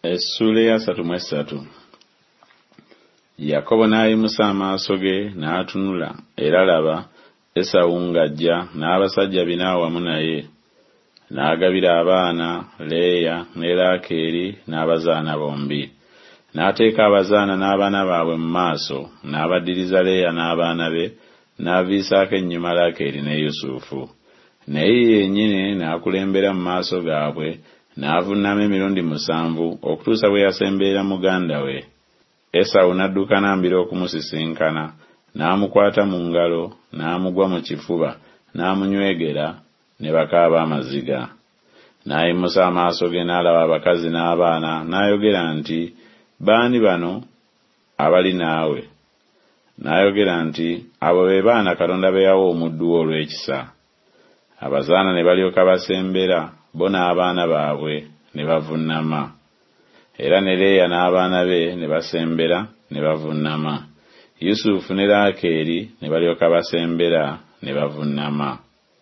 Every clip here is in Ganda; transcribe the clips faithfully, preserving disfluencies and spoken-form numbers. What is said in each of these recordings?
Essula ya asatu mu esatu. Yakobo n'ayimusa amaaso ge n'atunula, era laba Esawu ng'ajja n'abasajja bina awamu naye. N'agabira abaana Leeya ne Laakeeri n'abazaana bombi. N'ateeka abazaana n'abaana baabwe mu maaso, n'abaddiriza Leeya n'abaana be, n'aviisaako ennyuma Laakeeri ne Yusufu. Naye yennyini n'akulembera mu maaso gaabwe, n'avunnama emirundi musanvu okutuusa bwe yasemberera muganda we. Esawu n'adduka n'ambira okumusisinkana, n'amukwata mu ngalo, n'amugwa mu kifuba, n'amunywegera, ne bakaaba amaziga. N'ayimusa amaaso ge n'alaba abakazi n'abaana, n'ayogera nti, "Baani bano abali naawe?" N'ayogera nti, "Abo be baana Katonda be yawa omuddu we olw'ekisa." Abazaana ne balyoka basembera, bo n'abaana baabwe ne bavunnama. Era ne Leeya n'abaana be ne basembera ne bavunnama. Yusufu ne Laakeeri ne balyoka basembera ne bavunnama.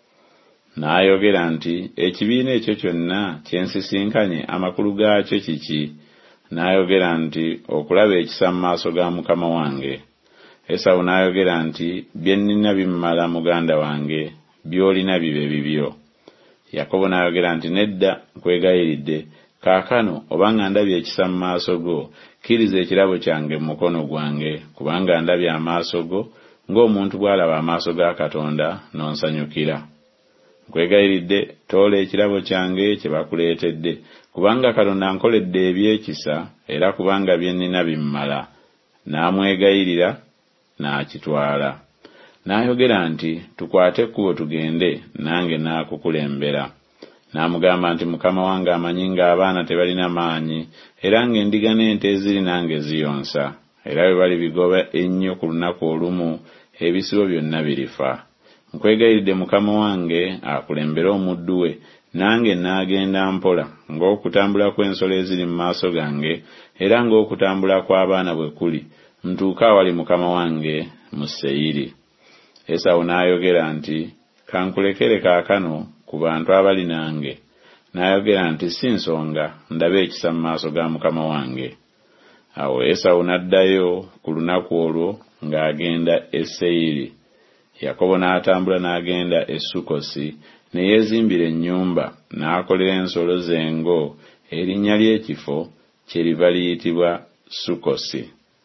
N'ayogera nti, "Ekibiina ekyo kyonna kye nsisinkanye amakulu gaakyo kiki?" N'ayogera nti, "Okulaba ekisa mu maaso ga mukama wange." Esawu n'ayogera nti, "Bye nnina bimmala muganda wange, by'olina bibe bibyo." Yakobo n'ayogera nti, "Nedda, nkwegayiridde, kaakano obanga ndabye ekisa mu maaso go, kkiriza ekirabo kyange mu mukono gwange, kubanga ndabye amaaso go ng'omuntu bw'alaba amaaso ga Katonda n'onsanyukira. Nkwegayiridde, toola ekirabo kyange kye bakuleetedde, kubanga Katonda ankoledde ebyekisa, era kubanga bye nnina bimmala." N'amwegayirira n'akitwala. N'ayogera nti, "Tukwate ekkubo tugende, nange naakukulembera." N'amugamba nti, "Mukama wange amanyi ng'abaana tebalina maanyi, era ng'endiga n'ente eziri nange ziyonsa, era bwe bali bigoba ennyo ku lunaku olumu, ebisibo byonna birifa. Nkwegayiridde Mukama wange akulembere omuddu we, nange naagenda mpola, ng'okutambula kw'ensolo eziri mu maaso gange, era ng'okutambula kw'abaana bwe kuli, ntuuke awali Mukama wange mu Seyiri." Esawu n'ayogera nti, "Kankulekere kaakano ku bantu abali nange." N'ayogera nti, "Si nsonga, ndabe ekisa mu maaso ga mukama wange." Awo Esawu n'addayo ku lunaku olwo ng'agenda e Seyiri. Yakobo n'atambula n'agenda e Sukkosi, ne yeezimbira ennyumba, n'akolera ensolo ze engo, erinnya ly'ekifo kyeriva liyitibwa Sukkosi.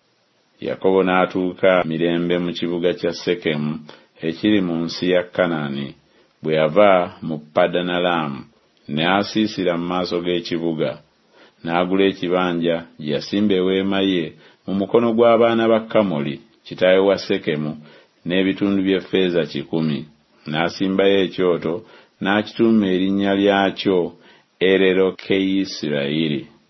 Yakobo n'atuuka mirembe mu kibuga kya Sekemu ekiri mu nsi ya Kanaani. Bwe yava mu Padanalaamu, n'asiisira mu maaso g'ekibuga, n'agula ekibanja gye yasimba eweema ye mu mukono gw'abaana ba Kamoli, kitaawe wa Sekemu, n'ebitundu by'effeeza kikumi. N'asimbayo ekyoto, n'akituuma erinnya lyakyo Ererokeyisirayiri.